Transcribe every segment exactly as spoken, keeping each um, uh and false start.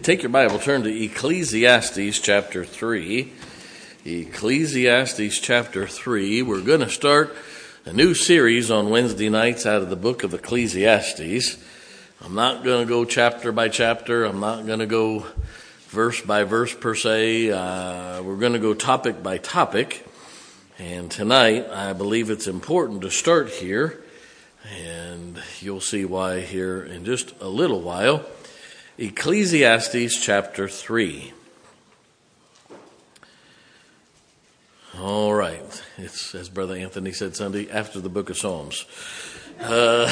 Take your Bible, turn to Ecclesiastes chapter three. Ecclesiastes chapter three. We're going to start a new series on Wednesday nights out of the book of Ecclesiastes. I'm not going to go chapter by chapter. I'm not going to go verse by verse per se. Uh, we're going to go topic by topic. And tonight, I believe it's important to start here. And you'll see why here in just a little while. Ecclesiastes chapter three. All right. It's, as Brother Anthony said Sunday, after the book of Psalms. Uh,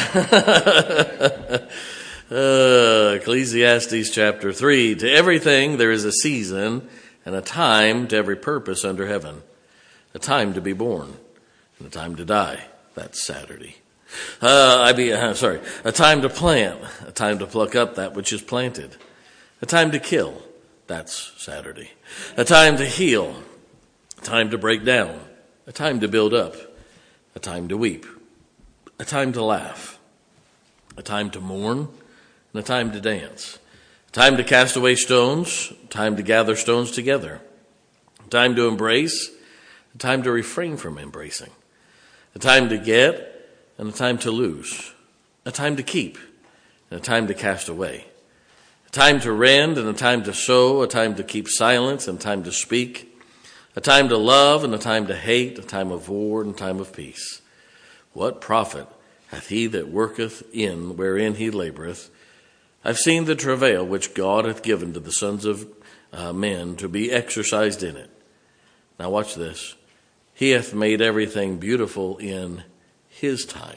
uh, Ecclesiastes chapter three. To everything there is a season and a time to every purpose under heaven. A time to be born and a time to die. That's Saturday. Uh, I be uh, sorry. A time to plant, a time to pluck up that which is planted, a time to kill. That's Saturday. A time to heal, a time to break down, a time to build up, a time to weep, a time to laugh, a time to mourn, and a time to dance, a time to cast away stones, a time to gather stones together, a time to embrace, a time to refrain from embracing, a time to get, and a time to lose, a time to keep, and a time to cast away, a time to rend, and a time to sow, a time to keep silence, and a time to speak, a time to love, and a time to hate, a time of war, and a time of peace. What profit hath he that worketh in wherein he laboureth? I've seen the travail which God hath given to the sons of uh, men to be exercised in it. Now watch this. He hath made everything beautiful in his time.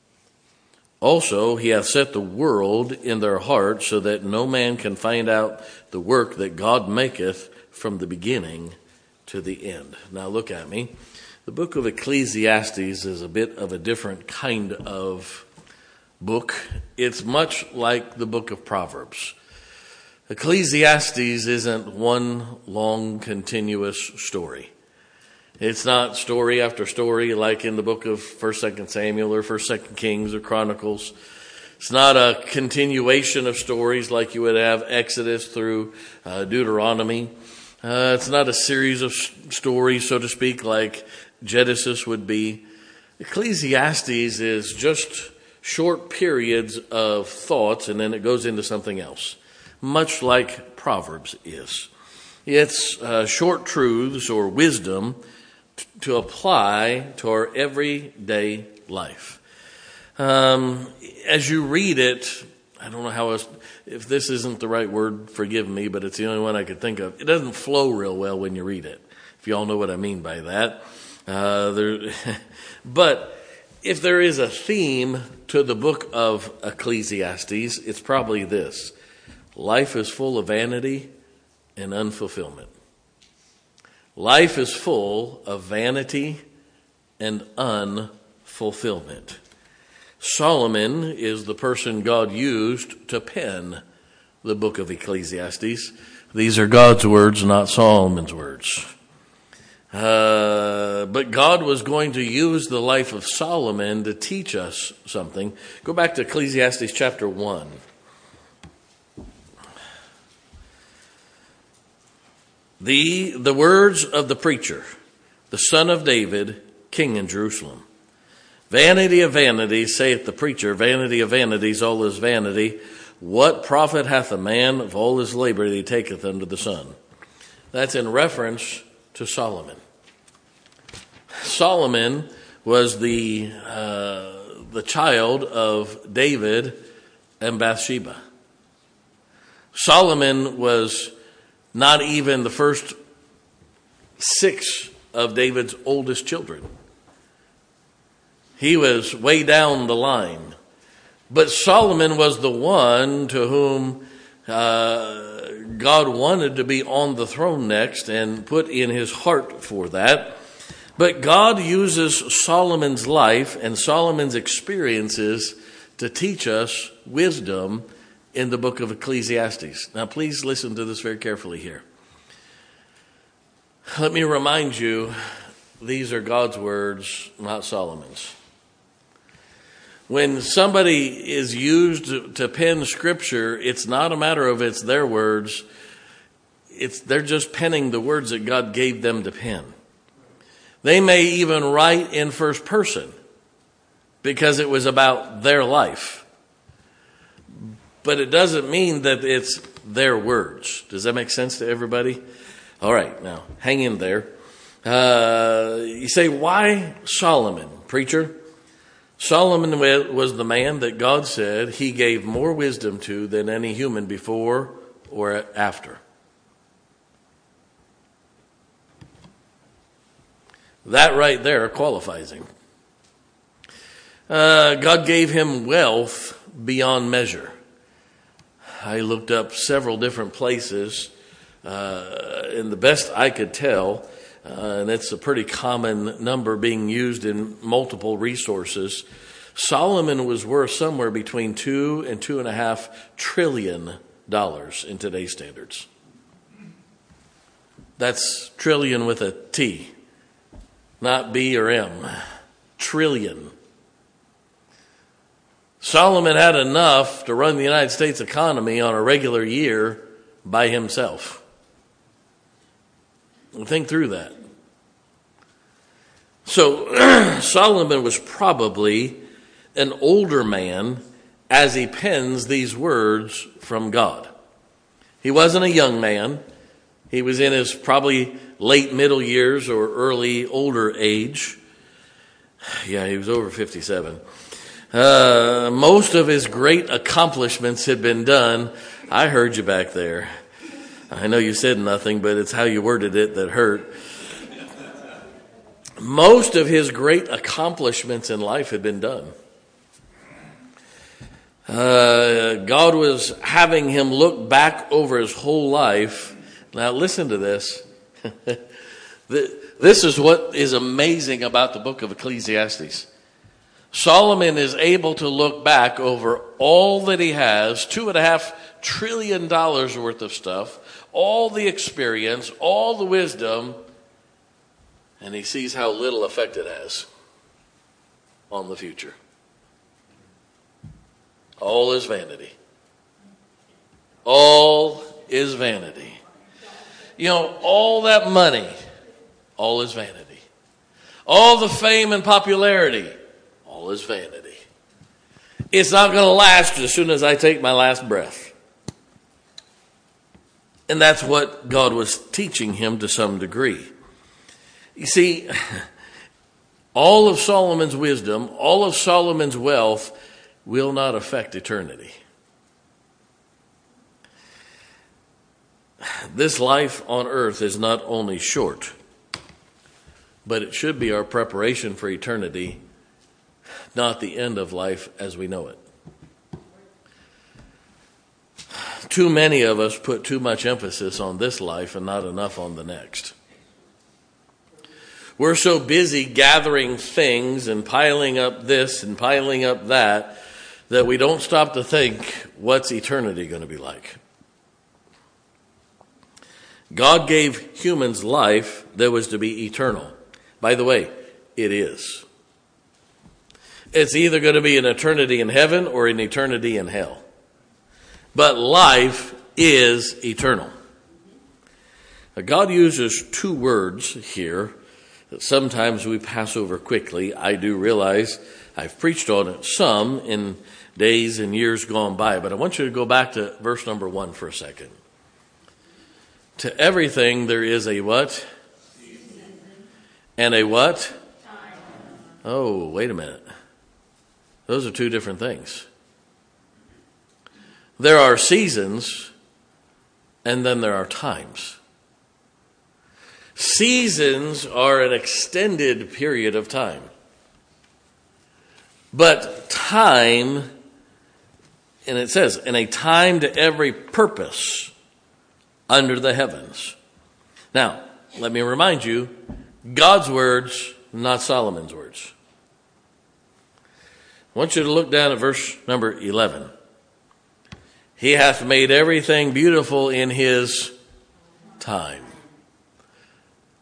Also, he hath set the world in their heart so that no man can find out the work that God maketh from the beginning to the end. Now look at me. The book of Ecclesiastes is a bit of a different kind of book. It's much like the book of Proverbs. Ecclesiastes isn't one long continuous story. It's not story after story like in the book of First, Second Samuel or First, Second Kings or Chronicles. It's not a continuation of stories like you would have Exodus through uh, Deuteronomy. Uh, it's not a series of stories, so to speak, like Genesis would be. Ecclesiastes is just short periods of thoughts, and then it goes into something else, much like Proverbs is. It's uh, short truths or wisdom to apply to our everyday life. Um, as you read it, I don't know how else, if this isn't the right word, forgive me, but it's the only one I could think of. It doesn't flow real well when you read it, if you all know what I mean by that. Uh, there, but if there is a theme to the book of Ecclesiastes, it's probably this. Life is full of vanity and unfulfillment. Life is full of vanity and unfulfillment. Solomon is the person God used to pen the book of Ecclesiastes. These are God's words, not Solomon's words. Uh, but God was going to use the life of Solomon to teach us something. Go back to Ecclesiastes chapter one. The, the words of the preacher, the son of David, king in Jerusalem. Vanity of vanities, saith the preacher, vanity of vanities, all is vanity. What profit hath a man of all his labor that he taketh under the sun? That's in reference to Solomon. Solomon was the, uh, the child of David and Bathsheba. Solomon was not even the first six of David's oldest children. He was way down the line. But Solomon was the one to whom uh, God wanted to be on the throne next and put in his heart for that. But God uses Solomon's life and Solomon's experiences to teach us wisdom in the book of Ecclesiastes. Now, please listen to this very carefully here. Let me remind you, these are God's words, not Solomon's. When somebody is used to, to pen scripture, it's not a matter of it's their words. It's they're just penning the words that God gave them to pen. They may even write in first person because it was about their life. But it doesn't mean that it's their words. Does that make sense to everybody? All right, now hang in there. Uh, you say, why Solomon, preacher? Solomon was the man that God said he gave more wisdom to than any human before or after. That right there qualifies him. Uh, God gave him wealth beyond measure. I looked up several different places, uh, and the best I could tell, uh, and it's a pretty common number being used in multiple resources, Solomon was worth somewhere between two and two and a half trillion dollars in today's standards. That's trillion with a T, not B or M. Trillion. Solomon had enough to run the United States economy on a regular year by himself. Think through that. So Solomon was probably an older man as he pens these words from God. He wasn't a young man. He was in his probably late middle years or early older age. Yeah, he was over fifty-seven. Uh, most of his great accomplishments had been done. I heard you back there. I know you said nothing, but it's how you worded it that hurt. Most of his great accomplishments in life had been done. Uh, God was having him look back over his whole life. Now listen to this. This is what is amazing about the book of Ecclesiastes. Solomon is able to look back over all that he has, two and a half trillion dollars worth of stuff, all the experience, all the wisdom, and he sees how little effect it has on the future. All is vanity. All is vanity. You know, all that money, all is vanity. All the fame and popularity, all is vanity. It's not going to last as soon as I take my last breath. And that's what God was teaching him to some degree. You see, all of Solomon's wisdom, all of Solomon's wealth will not affect eternity. This life on earth is not only short, but it should be our preparation for eternity, not the end of life as we know it. Too many of us put too much emphasis on this life and not enough on the next. We're so busy gathering things and piling up this and piling up that that we don't stop to think, what's eternity going to be like? God gave humans life that was to be eternal. By the way, it is. It's either going to be an eternity in heaven or an eternity in hell. But life is eternal. Now, God uses two words here that sometimes we pass over quickly. I do realize I've preached on it some in days and years gone by, but I want you to go back to verse number one for a second. To everything there is a what? And a what? Oh, wait a minute. Those are two different things. There are seasons, and then there are times. Seasons are an extended period of time. But time, and it says, in a time to every purpose under the heavens. Now, let me remind you, God's words, not Solomon's words. I want you to look down at verse number eleven. He hath made everything beautiful in his time.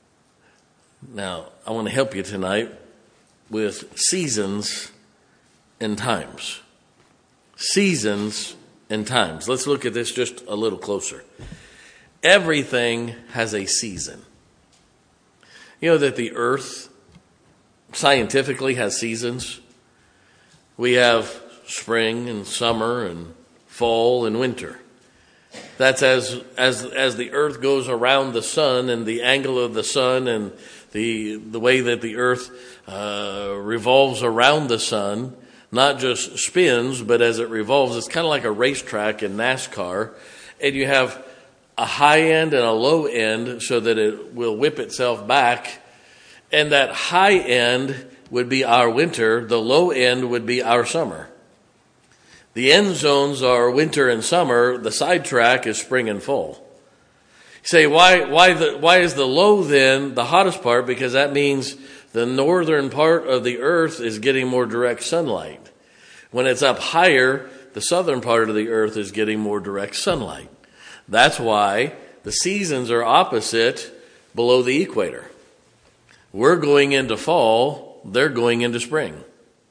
Now, I want to help you tonight with seasons and times. Seasons and times. Let's look at this just a little closer. Everything has a season. You know that the earth scientifically has seasons? We have spring and summer and fall and winter. That's as as as the earth goes around the sun, and the angle of the sun and the the way that the earth uh, revolves around the sun, not just spins, but as it revolves. It's kind of like a racetrack in NASCAR, and you have a high end and a low end so that it will whip itself back, and that high end would be our winter, the low end would be our summer. The end zones are winter and summer, the sidetrack is spring and fall. You say, why why the why is the low then the hottest part? Because that means the northern part of the earth is getting more direct sunlight. When it's up higher, the southern part of the earth is getting more direct sunlight. That's why the seasons are opposite below the equator. We're going into fall, they're going into spring.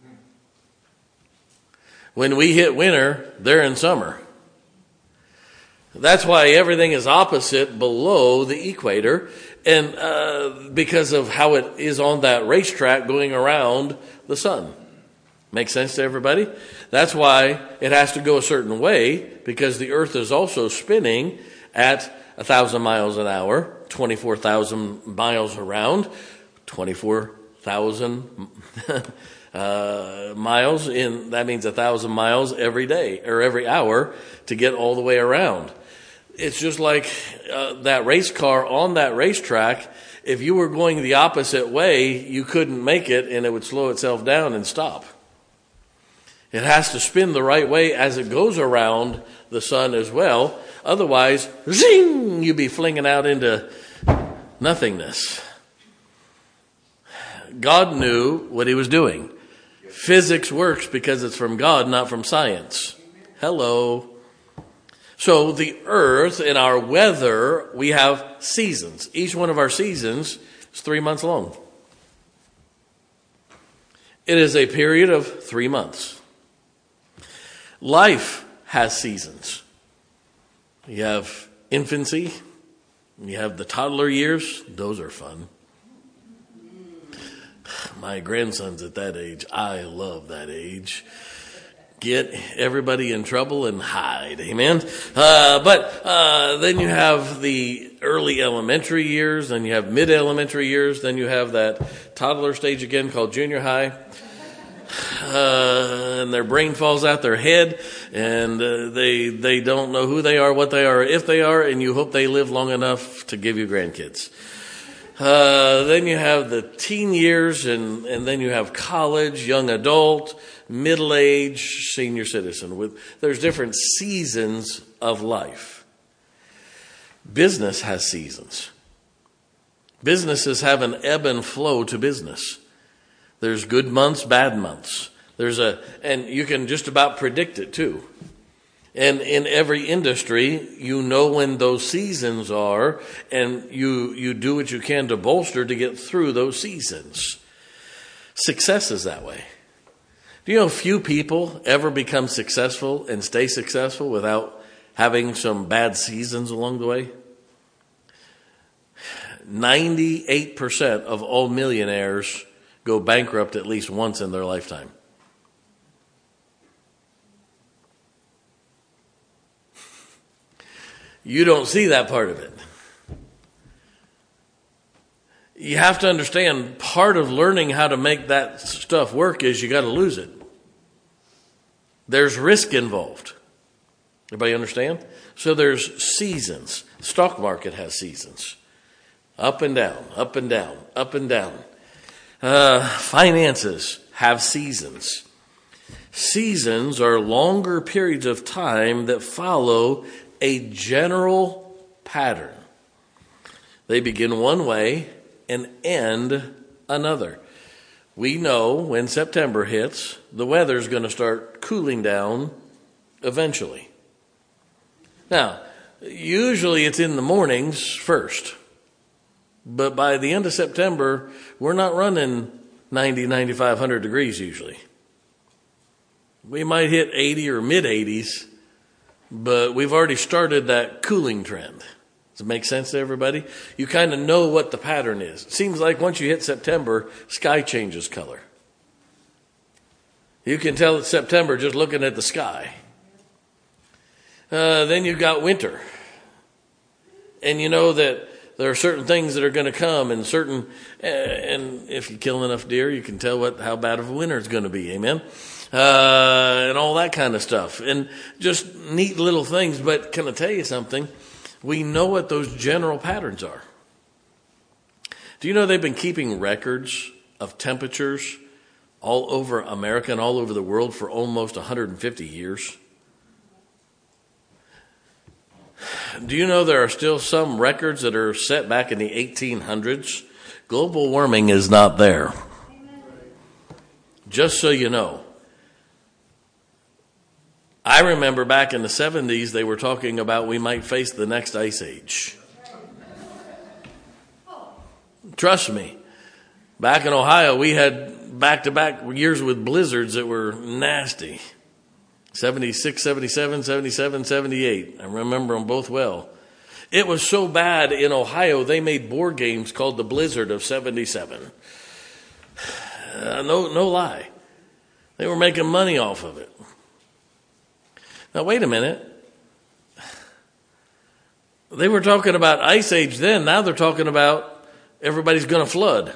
When we hit winter, they're in summer. That's why everything is opposite below the equator, and uh, because of how it is on that racetrack going around the sun. Make sense to everybody? That's why it has to go a certain way, because the earth is also spinning at one thousand miles an hour, twenty-four thousand miles around, twenty-four thousand uh, miles in, that means a thousand miles every day or every hour to get all the way around. It's just like uh, that race car on that racetrack. If you were going the opposite way, you couldn't make it, and it would slow itself down and stop. It has to spin the right way as it goes around the sun as well. Otherwise, zing, you'd be flinging out into nothingness. God knew what he was doing. Physics works because it's from God, not from science. Hello. So the earth and our weather, we have seasons. Each one of our seasons is three months long. It is a period of three months. Life has seasons. You have infancy. You have the toddler years. Those are fun. My grandson's at that age. I love that age. Get everybody in trouble and hide. Amen. Uh, but uh, then you have the early elementary years, then you have mid-elementary years, then you have that toddler stage again called junior high. Uh, and their brain falls out their head, and uh, they they don't know who they are, what they are, if they are, and you hope they live long enough to give you grandkids. Uh, then you have the teen years, and, and then you have college, young adult, middle age, senior citizen. With there's different seasons of life. Business has seasons. Businesses have an ebb and flow to business. There's good months, bad months. There's a, and you can just about predict it too. And in every industry, you know when those seasons are, and you, you do what you can to bolster to get through those seasons. Success is that way. Do you know few people ever become successful and stay successful without having some bad seasons along the way? ninety-eight percent of all millionaires go bankrupt at least once in their lifetime. You don't see that part of it. You have to understand, part of learning how to make that stuff work is you got to lose it. There's risk involved. Everybody understand? So there's seasons. The stock market has seasons. Up and down, up and down, up and down. Uh, finances have seasons. Seasons are longer periods of time that follow a general pattern. They begin one way and end another. We know when September hits, the weather's going to start cooling down eventually. Now, usually it's in the mornings first. But by the end of September, we're not running ninety, ninety-five, one hundred degrees usually. We might hit eighty or mid eighties, but we've already started that cooling trend. Does it make sense to everybody? You kind of know what the pattern is. It seems like once you hit September, sky changes color. You can tell it's September just looking at the sky. Uh, then you've got winter. And you know that there are certain things that are going to come, and certain, uh, and if you kill enough deer, you can tell what how bad of a winter it's going to be. Amen? Uh, and all that kind of stuff. And just neat little things. But can I tell you something? We know what those general patterns are. Do you know they've been keeping records of temperatures all over America and all over the world for almost one hundred fifty years? Do you know there are still some records that are set back in the eighteen hundreds? Global warming is not there. Just so you know. I remember back in the seventies, they were talking about we might face the next ice age. Trust me. Back in Ohio, we had back-to-back years with blizzards that were nasty. seventy-six, seventy-seven, seventy-seven, seventy-eight. I remember them both well. It was so bad in Ohio, they made board games called the Blizzard of seventy-seven. Uh, no, no lie. They were making money off of it. Now, wait a minute. They were talking about ice age then. Now they're talking about everybody's going to flood.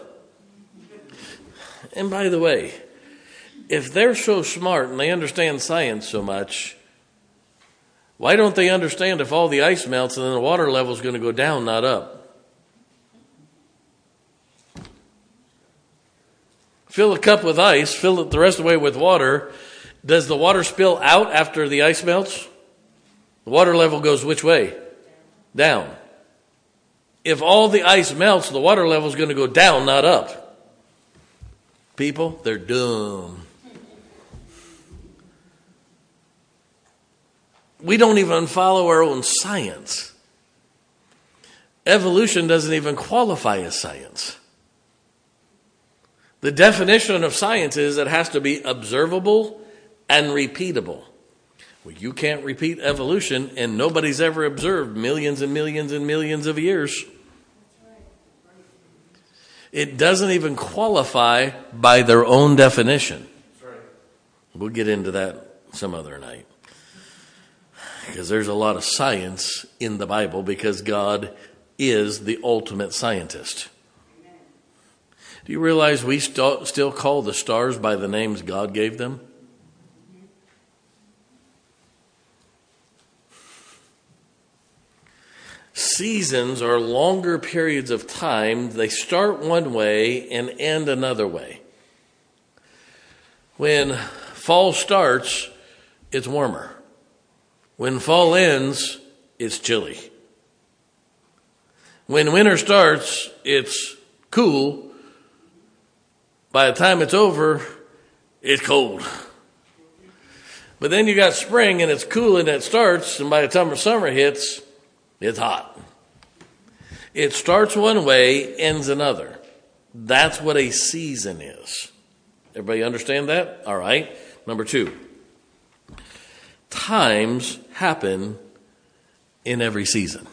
And by the way, if they're so smart and they understand science so much, why don't they understand if all the ice melts and then the water level is going to go down, not up? Fill a cup with ice, fill it the rest of the way with water. Does the water spill out after the ice melts? The water level goes which way? Down. If all the ice melts, the water level is going to go down, not up. People, they're dumb. We don't even follow our own science. Evolution doesn't even qualify as science. The definition of science is it has to be observable and repeatable. Well, you can't repeat evolution, and nobody's ever observed millions and millions and millions of years. It doesn't even qualify by their own definition. We'll get into that some other night. Because there's a lot of science in the Bible because God is the ultimate scientist. Do you realize we st- still call the stars by the names God gave them? Seasons are longer periods of time. They start one way and end another way. When fall starts, it's warmer. When fall ends, it's chilly. When winter starts, it's cool. By the time it's over, it's cold. But then you got spring and it's cool and it starts, and by the time summer hits, it's hot. It starts one way, ends another. That's what a season is. Everybody understand that? All right. Number two. Times happen in every season.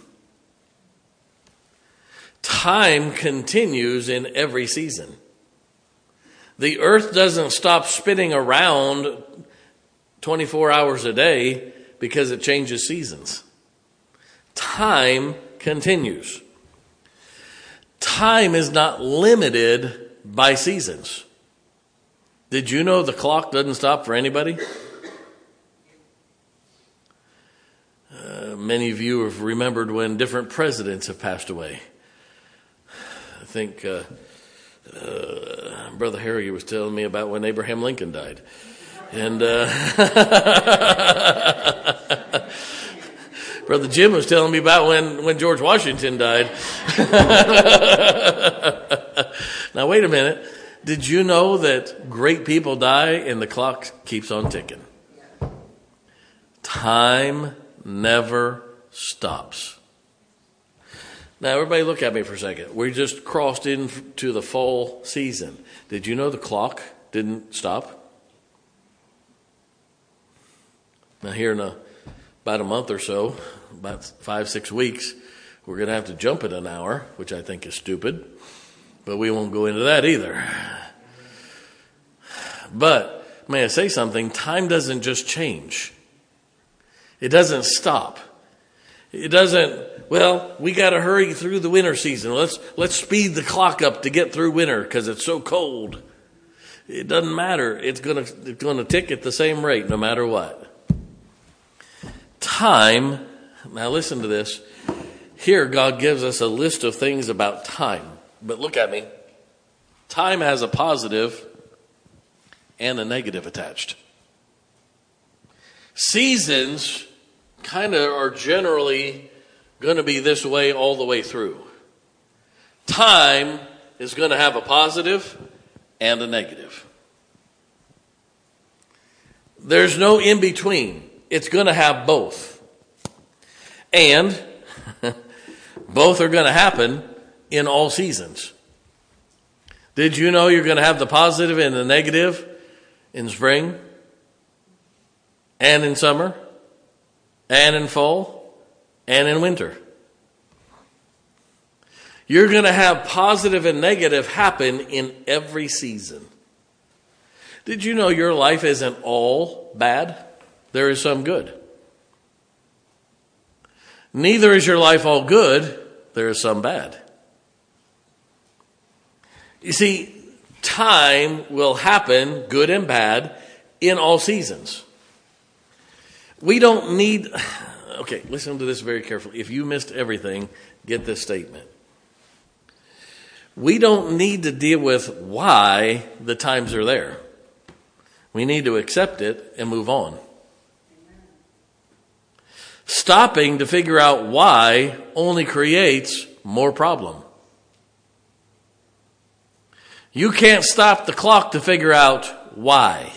Time continues in every season. The earth doesn't stop spinning around twenty-four hours a day because it changes seasons. Time continues. Time is not limited by seasons. Did you know the clock doesn't stop for anybody? Uh, many of you have remembered when different presidents have passed away. I think uh, uh, Brother Harry was telling me about when Abraham Lincoln died. And uh, Brother Jim was telling me about when, when George Washington died. Now, wait a minute. Did you know that great people die and the clock keeps on ticking? Time never stops. Now, everybody look at me for a second. We just crossed into the fall season. Did you know the clock didn't stop? Now here in a, about a month or so, about five, six weeks, we're going to have to jump it an hour, which I think is stupid, but we won't go into that either. But may I say something? Time doesn't just change. It doesn't stop. It doesn't, well, we got to hurry through the winter season. Let's let's speed the clock up to get through winter because it's so cold. It doesn't matter. It's going to it's going to tick at the same rate no matter what. Time, now listen to this. Here God gives us a list of things about time. But look at me. Time has a positive and a negative attached. Seasons kind of are generally going to be this way all the way through. Time is going to have a positive and a negative. There's no in between. It's going to have both. And both are going to happen in all seasons. Did you know you're going to have the positive and the negative in spring and in summer and in fall and in winter? You're going to have positive and negative happen in every season. Did you know your life isn't all bad? There is some good. Neither is your life all good. There is some bad. You see, time will happen, good and bad, in all seasons. We don't need... Okay, listen to this very carefully. If you missed everything, get this statement. We don't need to deal with why the times are there. We need to accept it and move on. Stopping to figure out why only creates more problem. You can't stop the clock to figure out why.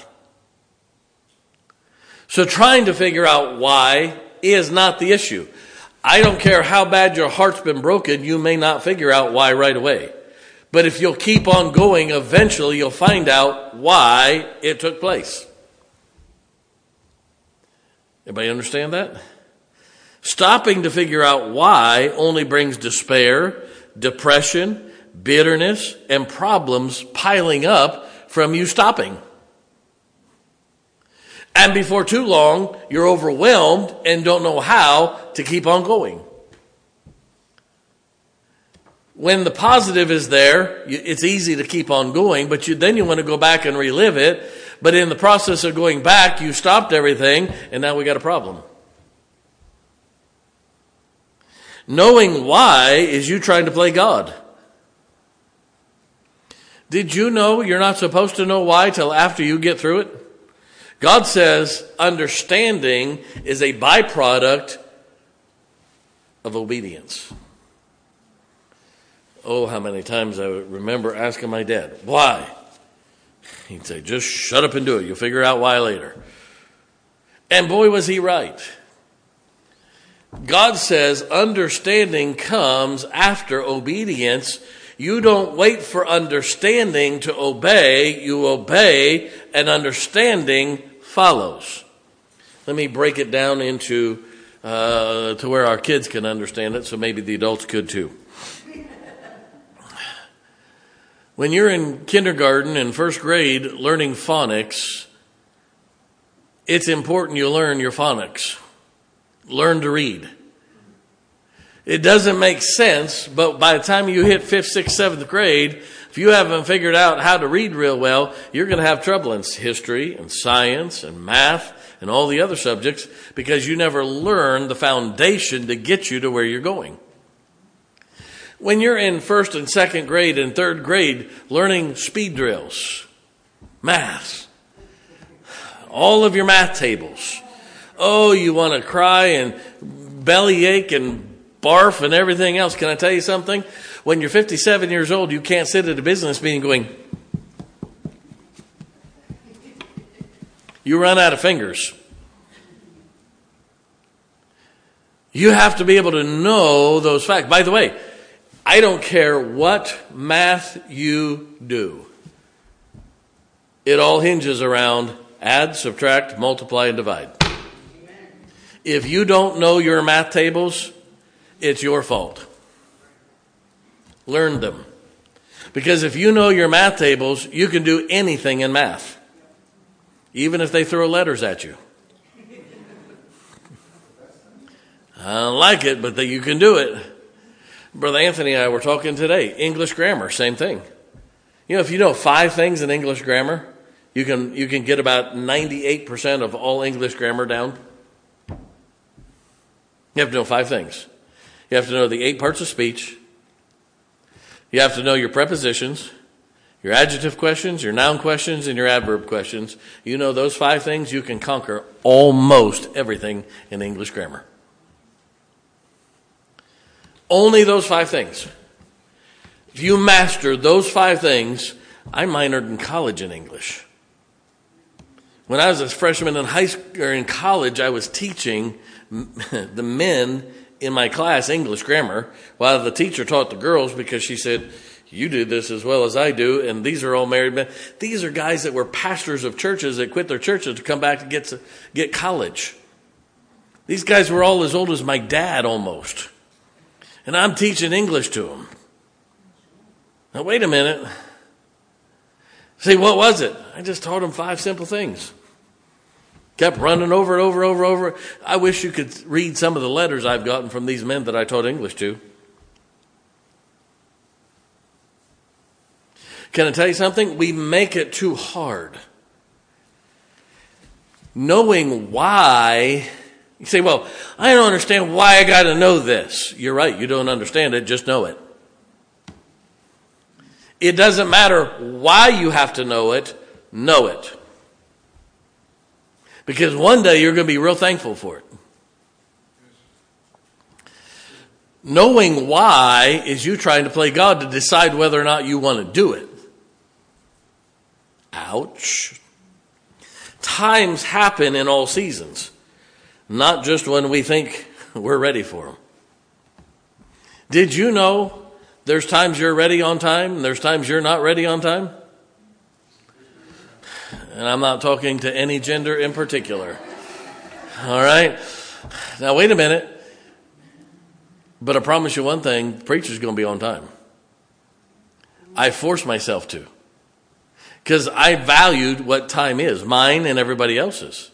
So trying to figure out why is not the issue. I don't care how bad your heart's been broken, you may not figure out why right away. But if you'll keep on going, eventually you'll find out why it took place. Everybody understand that? Stopping to figure out why only brings despair, depression, bitterness, and problems piling up from you stopping. And before too long, you're overwhelmed and don't know how to keep on going. When the positive is there, it's easy to keep on going, but you, then you want to go back and relive it. But in the process of going back, you stopped everything, and now we got a problem. Knowing why is you trying to play God. Did you know you're not supposed to know why till after you get through it? God says understanding is a byproduct of obedience. Oh, how many times I remember asking my dad, why? He'd say, just shut up and do it. You'll figure out why later. And boy, was he right. God says understanding comes after obedience. You don't wait for understanding to obey. You obey, and understanding follows. Let me break it down into uh, to where our kids can understand it, so maybe the adults could too. When you're in kindergarten and first grade learning phonics, it's important you learn your phonics. Learn to read. It doesn't make sense, but by the time you hit fifth, sixth, seventh grade, if you haven't figured out how to read real well, you're going to have trouble in history and science and math and all the other subjects because you never learned the foundation to get you to where you're going. When you're in first and second grade and third grade learning speed drills, math, all of your math tables, oh, you want to cry and bellyache and barf and everything else. Can I tell you something? When you're fifty-seven years old, you can't sit at a business meeting going, you run out of fingers. You have to be able to know those facts. By the way, I don't care what math you do. It all hinges around add, subtract, multiply, and divide. If you don't know your math tables, it's your fault. Learn them. Because if you know your math tables, you can do anything in math. Even if they throw letters at you. I don't like it, but you can do it. Brother Anthony and I were talking today. English grammar, same thing. You know, if you know five things in English grammar, you can you can get about ninety-eight percent of all English grammar down. You have to know five things. You have to know the eight parts of speech. You have to know your prepositions, your adjective questions, your noun questions, and your adverb questions. You know those five things, you can conquer almost everything in English grammar. Only those five things. If you master those five things, I minored in college in English. When I was a freshman in high school or in college, I was teaching the men in my class English grammar, while the teacher taught the girls because she said, "You do this as well as I do," and these are all married men. These are guys that were pastors of churches that quit their churches to come back to get to get college. These guys were all as old as my dad almost. And I'm teaching English to them. Now, wait a minute. See, what was it? I just taught them five simple things. Kept running over and over and over and over. I wish you could read some of the letters I've gotten from these men that I taught English to. Can I tell you something? We make it too hard. Knowing why... You say, well, I don't understand why I got to know this. You're right. You don't understand it. Just know it. It doesn't matter why you have to know it. Know it. Because one day you're going to be real thankful for it. Knowing why is you trying to play God to decide whether or not you want to do it. Ouch. Times happen in all seasons. Not just when we think we're ready for them. Did you know there's times you're ready on time and there's times you're not ready on time? And I'm not talking to any gender in particular. All right? Now, wait a minute. But I promise you one thing, the preacher's going to be on time. I force myself to. Because I valued what time is, mine and everybody else's.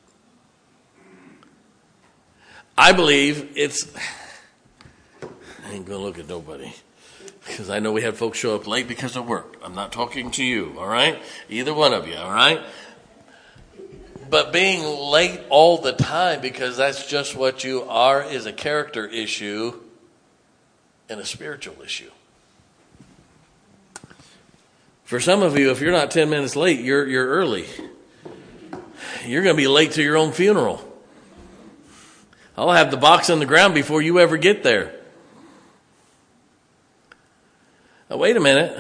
I believe it's, I ain't going to look at nobody, because I know we had folks show up late because of work. I'm not talking to you, all right? Either one of you, all right? But being late all the time because that's just what you are is a character issue and a spiritual issue. For some of you, if you're not ten minutes late, you're you're early. You're going to be late to your own funeral. I'll have the box on the ground before you ever get there. Now, wait a minute.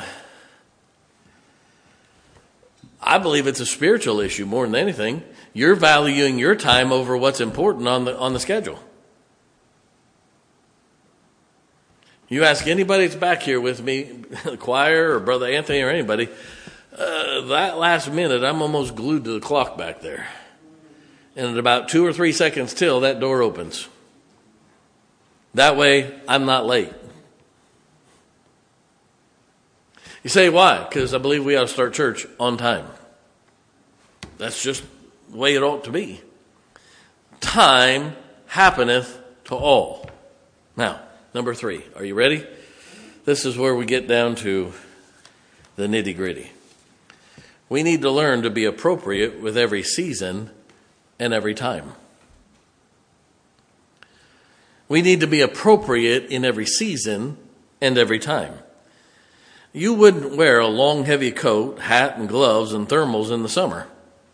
I believe it's a spiritual issue more than anything. You're valuing your time over what's important on the on the schedule. You ask anybody that's back here with me, the choir or Brother Anthony or anybody, uh, that last minute I'm almost glued to the clock back there. And at about two or three seconds till, that door opens. That way, I'm not late. You say, why? Because I believe we ought to start church on time. That's just the way it ought to be. Time happeneth to all. Now, number three. Are you ready? This is where we get down to the nitty-gritty. We need to learn to be appropriate with every season and every time. We need to be appropriate in every season and every time. You wouldn't wear a long, heavy coat, hat, and gloves and thermals in the summer.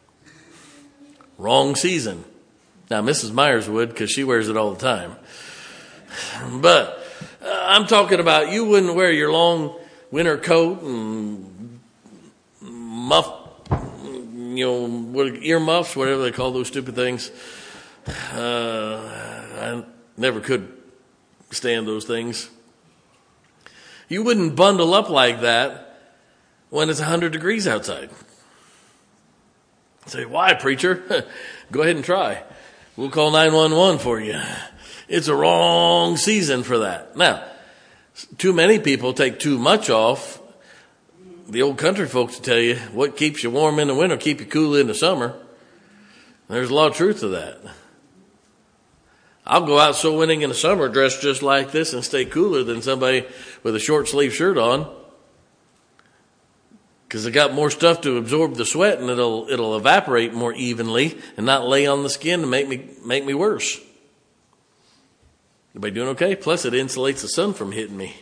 Wrong season. Now, Missus Myers would because she wears it all the time. But uh, I'm talking about you wouldn't wear your long winter coat and muff, you know, what, earmuffs, whatever they call those stupid things. Uh, I never could stand those things. You wouldn't bundle up like that when it's one hundred degrees outside. Say, why, preacher? Go ahead and try. We'll call nine one one for you. It's a wrong season for that. Now, too many people take too much off. The old country folks will tell you what keeps you warm in the winter, keep you cool in the summer. There's a lot of truth to that. I'll go out so winning in the summer dressed just like this and stay cooler than somebody with a short sleeve shirt on. Because I got more stuff to absorb the sweat, and it'll it'll evaporate more evenly and not lay on the skin and make me make me worse. Everybody doing okay? Plus, it insulates the sun from hitting me.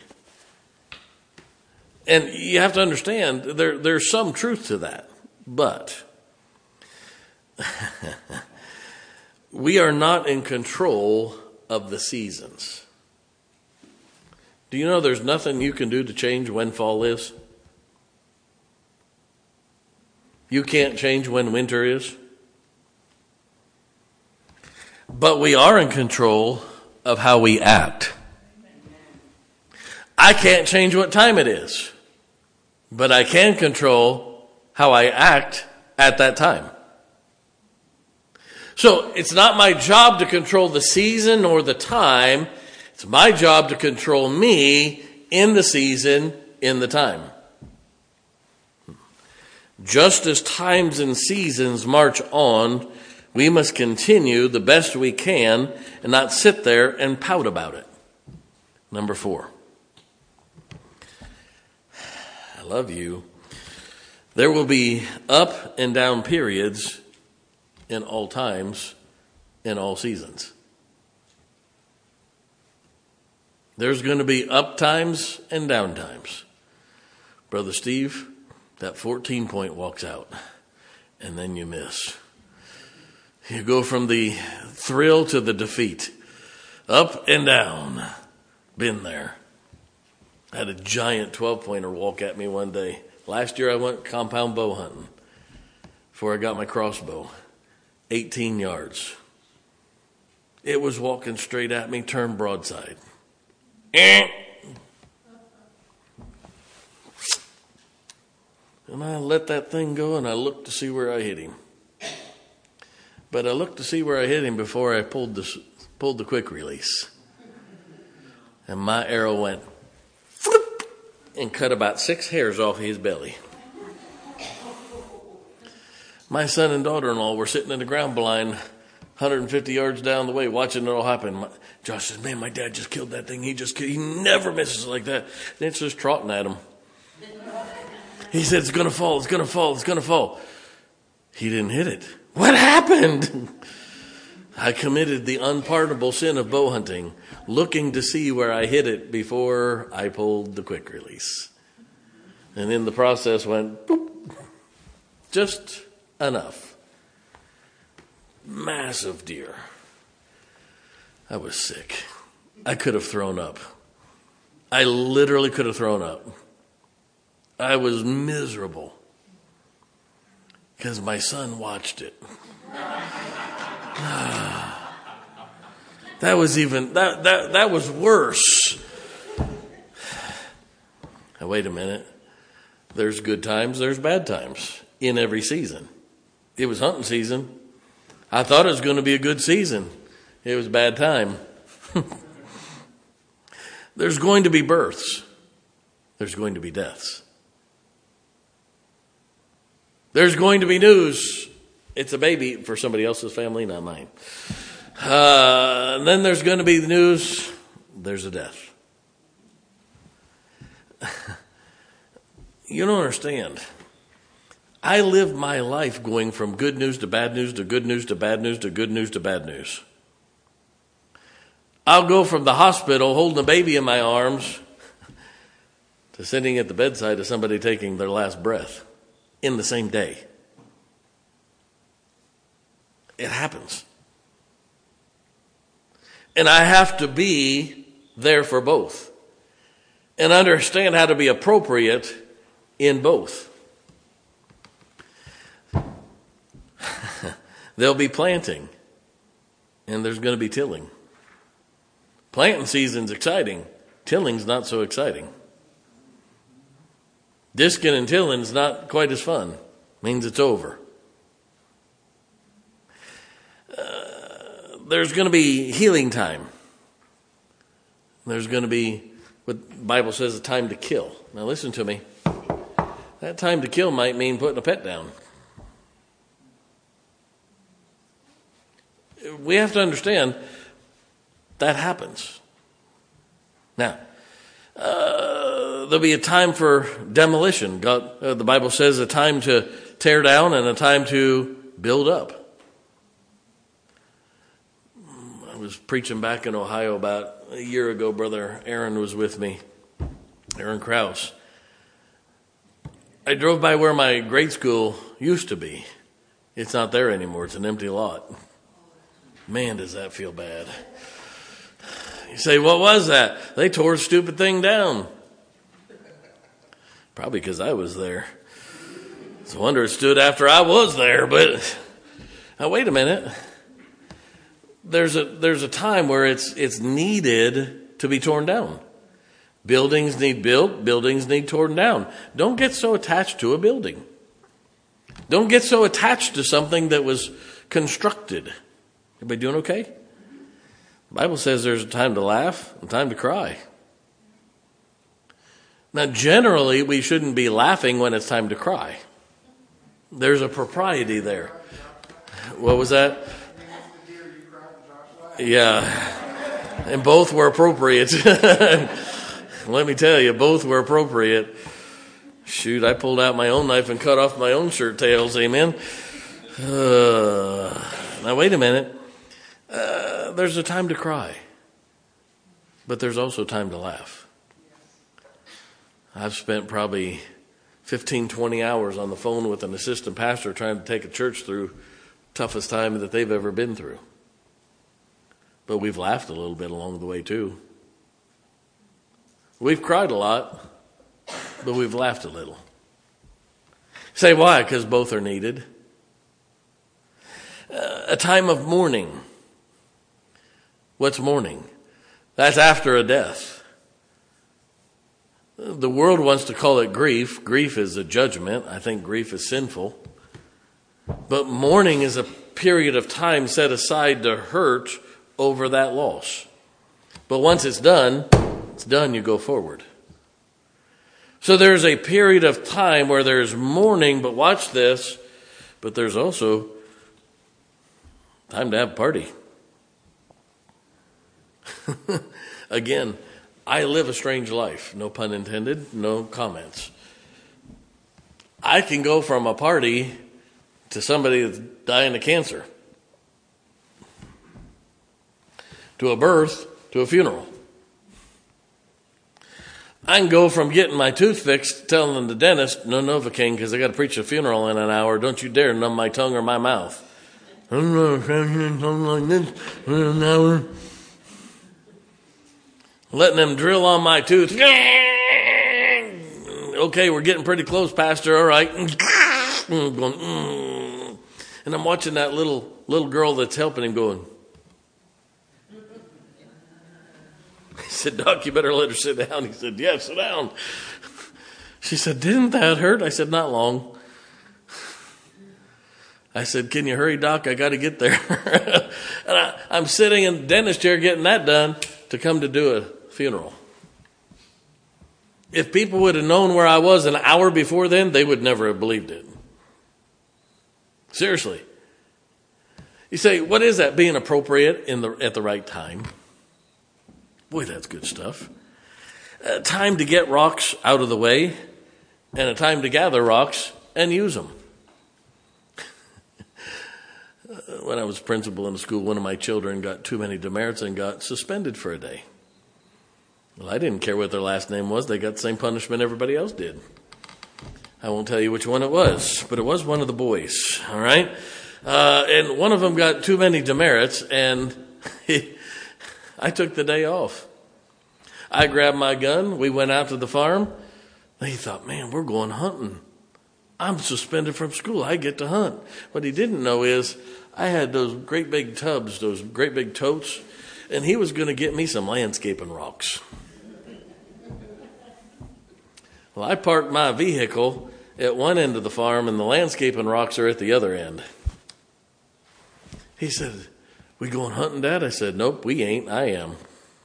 And you have to understand, there there's some truth to that. But we are not in control of the seasons. Do you know there's nothing you can do to change when fall is? You can't change when winter is. But we are in control of how we act. I can't change what time it is, but I can control how I act at that time. So it's not my job to control the season or the time. It's my job to control me in the season, in the time. Just as times and seasons march on, we must continue the best we can and not sit there and pout about it. Number four. I love you. There will be up and down periods in all times, in all seasons. There's going to be up times and down times. Brother Steve, that fourteen point walks out, and then you miss. You go from the thrill to the defeat. Up and down. Been there. I had a giant twelve-pointer walk at me one day. Last year I went compound bow hunting before I got my crossbow. eighteen yards. It was walking straight at me, turned broadside. Eh. And I let that thing go, and I looked to see where I hit him. But I looked to see where I hit him before I pulled the, pulled the quick release. And my arrow went floop, and cut about six hairs off his belly. My son and daughter-in-law were sitting in the ground blind one hundred fifty yards down the way watching it all happen. My, Josh says, man, my dad just killed that thing. He just he never misses like that. And it's just trotting at him. He said, it's going to fall, it's going to fall, it's going to fall. He didn't hit it. What happened? I committed the unpardonable sin of bow hunting, looking to see where I hit it before I pulled the quick release. And in the process went, boop, just enough. Massive deer. I was sick. I could have thrown up. I literally could have thrown up. I was miserable because my son watched it. That was even, that, that, that was worse. Now, wait a minute. There's good times, there's bad times in every season. It was hunting season. I thought it was going to be a good season. It was a bad time. There's going to be births. There's going to be deaths. There's going to be news. It's a baby for somebody else's family, not mine. Uh, and then there's going to be the news. There's a death. You don't understand. I live my life going from good news to bad news to good news to bad news to good news to bad news. I'll go from the hospital holding a baby in my arms to sitting at the bedside of somebody taking their last breath in the same day. It happens. And I have to be there for both and understand how to be appropriate in both. There'll be planting, and there's going to be tilling. Planting season's exciting. Tilling's not so exciting. Disking and tilling's not quite as fun. Means it's over. Uh, there's going to be healing time. There's going to be what the Bible says a time to kill. Now listen to me. That time to kill might mean putting a pet down. We have to understand that happens. Now, uh, there'll be a time for demolition. God, uh, the Bible says a time to tear down and a time to build up. I was preaching back in Ohio about a year ago. Brother Aaron was with me, Aaron Krause. I drove by where my grade school used to be. It's not there anymore. It's an empty lot. Man, does that feel bad. You say, what was that? They tore a stupid thing down. Probably because I was there. It's a wonder it stood after I was there, but now wait a minute. There's a there's a time where it's it's needed to be torn down. Buildings need built, buildings need torn down. Don't get so attached to a building. Don't get so attached to something that was constructed. Everybody doing okay? The Bible says there's a time to laugh and time to cry. Now, generally, we shouldn't be laughing when it's time to cry. There's a propriety there. What was that? Yeah. And both were appropriate. Let me tell you, both were appropriate. Shoot, I pulled out my own knife and cut off my own shirt tails. Amen. Uh, now, wait a minute. Uh, there's a time to cry, but there's also time to laugh. I've spent probably fifteen, twenty hours on the phone with an assistant pastor trying to take a church through the toughest time that they've ever been through. But we've laughed a little bit along the way too. We've cried a lot, but we've laughed a little. Say why? Because both are needed. Uh, a time of mourning. What's mourning? That's after a death. The world wants to call it grief. Grief is a judgment. I think grief is sinful. But mourning is a period of time set aside to hurt over that loss. But once it's done, it's done, you go forward. So there's a period of time where there's mourning, but watch this, but there's also time to have a party. Again, I live a strange life. No pun intended, no comments. I can go from a party to somebody that's dying of cancer, to a birth, to a funeral. I can go from getting my tooth fixed, telling the dentist, no Novocaine, because I got to preach a funeral in an hour. Don't you dare numb my tongue or my mouth. I'm not something like this in an hour. Letting them drill on my tooth. Okay, we're getting pretty close, Pastor. All right. Going, mm. And I'm watching that little little girl that's helping him going. He said, Doc, you better let her sit down. He said, yeah, sit down. She said, didn't that hurt? I said, not long. I said, can you hurry, Doc? I got to get there. And I, I'm sitting in the dentist chair getting that done to come to do a funeral. If people would have known where I was an hour before then, they would never have believed it. Seriously. You say, what is that? Being appropriate in the at the right time. Boy, that's good stuff. A time to get rocks out of the way and a time to gather rocks and use them. When I was principal in the school, one of my children got too many demerits and got suspended for a day. Well, I didn't care what their last name was. They got the same punishment everybody else did. I won't tell you which one it was, but it was one of the boys, all right? Uh, and one of them got too many demerits, and he, I took the day off. I grabbed my gun. We went out to the farm. He thought, man, we're going hunting. I'm suspended from school. I get to hunt. What he didn't know is I had those great big tubs, those great big totes, and he was going to get me some landscaping rocks. Well, I parked my vehicle at one end of the farm, and the landscaping rocks are at the other end. He said, "We going hunting, Dad?" I said, "Nope, we ain't. I am."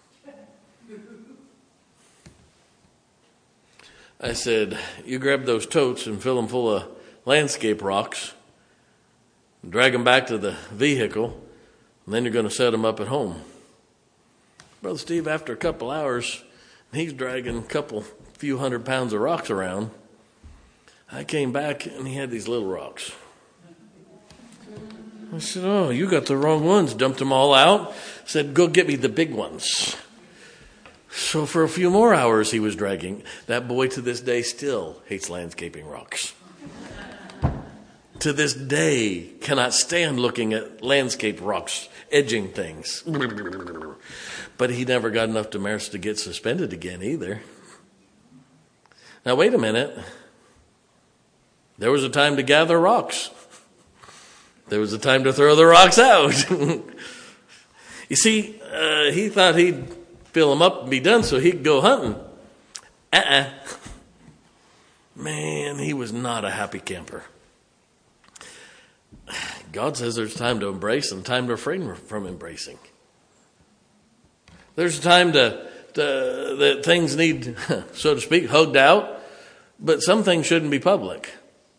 I said, "You grab those totes and fill them full of landscape rocks, and drag them back to the vehicle, and then you're going to set them up at home." Brother Steve, after a couple hours, he's dragging a couple, few hundred pounds of rocks around. I came back, and he had these little rocks. I said, "Oh, you got the wrong ones." Dumped them all out. Said, "Go get me the big ones." So for a few more hours he was dragging. That boy to this day still hates landscaping rocks. To this day cannot stand looking at landscape rocks, edging things. But he never got enough demerits to get suspended again either. Now wait a minute. There was a time to gather rocks. There was a time to throw the rocks out. You see, uh, he thought he'd fill them up and be done so he could go hunting. Uh-uh. Man, he was not a happy camper. God says there's time to embrace and time to refrain from embracing. There's time to, to that things need, so to speak, hugged out, but some things shouldn't be public.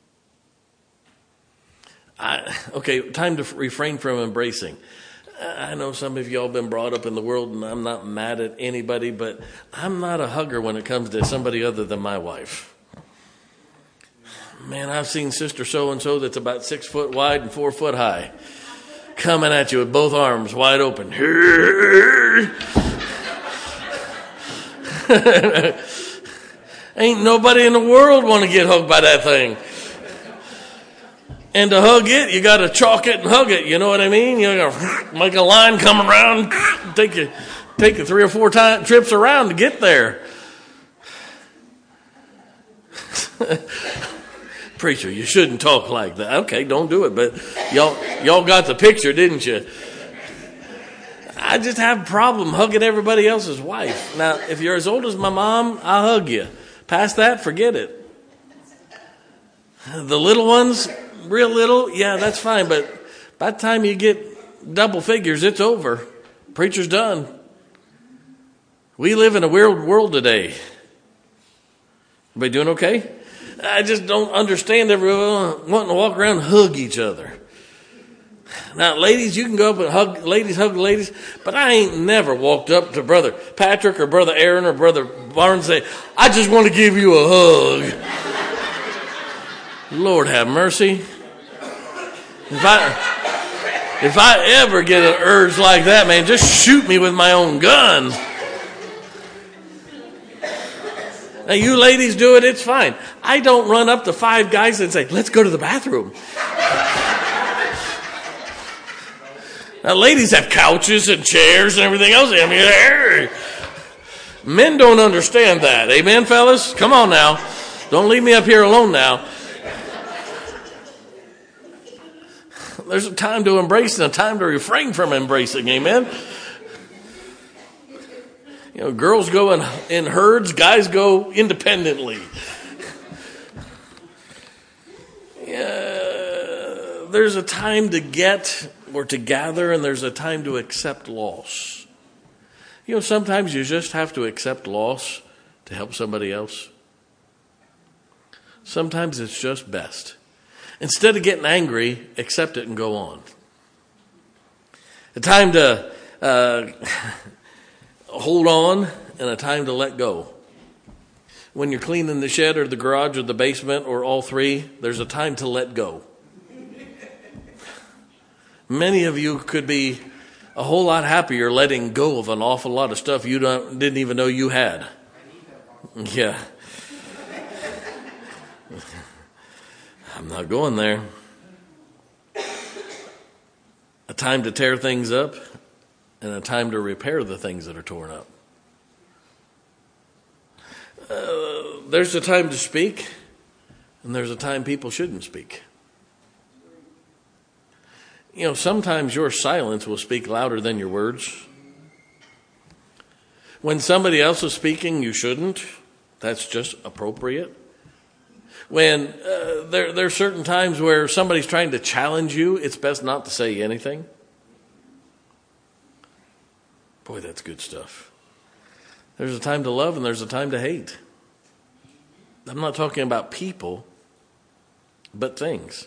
I, okay, time to refrain from embracing. I know some of y'all been brought up in the world, and I'm not mad at anybody, but I'm not a hugger when it comes to somebody other than my wife. Man, I've seen Sister So-and-so that's about six foot wide and four foot high coming at you with both arms wide open. Ain't nobody in the world want to get hugged by that thing. And to hug it, you got to chalk it and hug it. You know what I mean? You got to make a line come around, take you, take you three or four time, trips around to get there. Preacher, you shouldn't talk like that. Okay, don't do it. But y'all, y'all got the picture, didn't you? I just have a problem hugging everybody else's wife. Now, if you're as old as my mom, I'll hug you. Past that, forget it. The little ones, real little, yeah, that's fine. But by the time you get double figures, it's over. Preacher's done. We live in a weird world today. Everybody doing okay? I just don't understand everyone wanting to walk around and hug each other. Now, ladies, you can go up and hug ladies, hug ladies, but I ain't never walked up to Brother Patrick or Brother Aaron or Brother Barnes and say, "I just want to give you a hug." Lord have mercy. If I, if I ever get an urge like that, man, just shoot me with my own gun. Now, you ladies do it, it's fine. I don't run up to five guys and say, "Let's go to the bathroom." Now, ladies have couches and chairs and everything else. I mean, hey. Men don't understand that. Amen, fellas? Come on now. Don't leave me up here alone now. There's a time to embrace and a time to refrain from embracing. Amen? You know, girls go in, in herds, guys go independently. Yeah, there's a time to get or to gather, and there's a time to accept loss. You know, sometimes you just have to accept loss to help somebody else. Sometimes it's just best. Instead of getting angry, accept it and go on. A time to uh, hold on and a time to let go. When you're cleaning the shed or the garage or the basement or all three, there's a time to let go. Many of you could be a whole lot happier letting go of an awful lot of stuff you don't, didn't even know you had. Yeah. I'm not going there. A time to tear things up and a time to repair the things that are torn up. Uh, there's a time to speak, and there's a time people shouldn't speak. You know, sometimes your silence will speak louder than your words. When somebody else is speaking, you shouldn't. That's just appropriate. When uh, there, there are certain times where somebody's trying to challenge you, it's best not to say anything. Boy, that's good stuff. There's a time to love and there's a time to hate. I'm not talking about people, but things.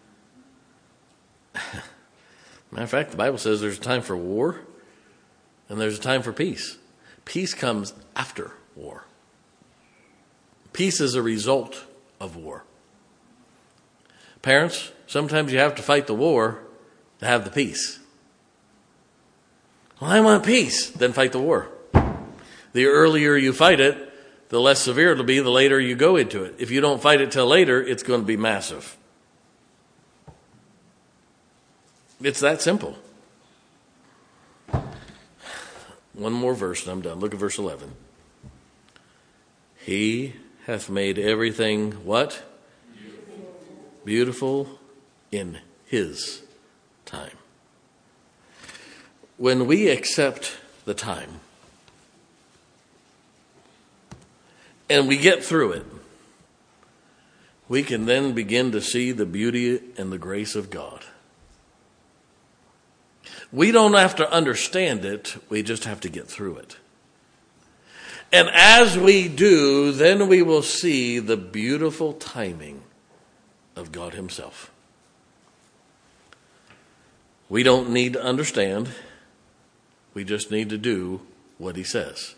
Matter of fact, the Bible says there's a time for war and there's a time for peace. Peace comes after war. Peace is a result of war. Parents, sometimes you have to fight the war to have the peace. Well, I want peace. Then fight the war. The earlier you fight it, the less severe it'll be the later you go into it. If you don't fight it till later, it's going to be massive. It's that simple. One more verse and I'm done. Look at verse eleven. He hath made everything what? Beautiful, Beautiful in his time. When we accept the time and we get through it, we can then begin to see the beauty and the grace of God. We don't have to understand it, we just have to get through it. And as we do, then we will see the beautiful timing of God himself. We don't need to understand. We just need to do what he says.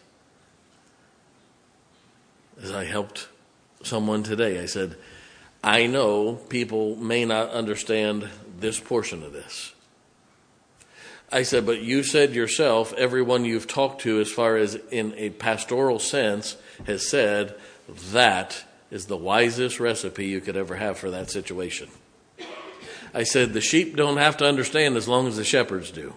As I helped someone today, I said, I know people may not understand this portion of this. I said, but you said yourself, everyone you've talked to as far as in a pastoral sense has said that is the wisest recipe you could ever have for that situation. I said, the sheep don't have to understand as long as the shepherds do.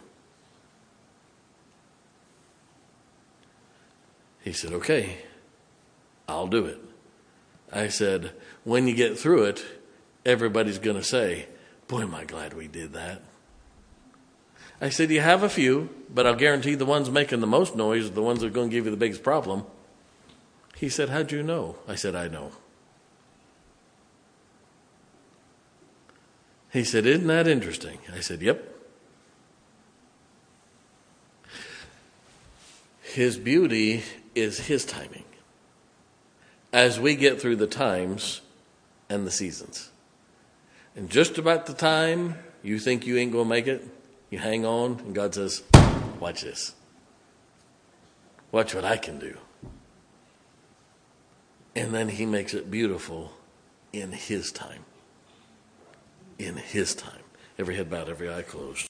He said, okay, I'll do it. I said, when you get through it, everybody's going to say, boy, am I glad we did that. I said, you have a few, but I'll guarantee the ones making the most noise are the ones that are going to give you the biggest problem. He said, how'd you know? I said, I know. He said, isn't that interesting? I said, yep. His beauty is his timing. As we get through the times and the seasons. And just about the time you think you ain't going to make it, you hang on, and God says, watch this. Watch what I can do. And then he makes it beautiful in his time. In his time. Every head bowed, every eye closed.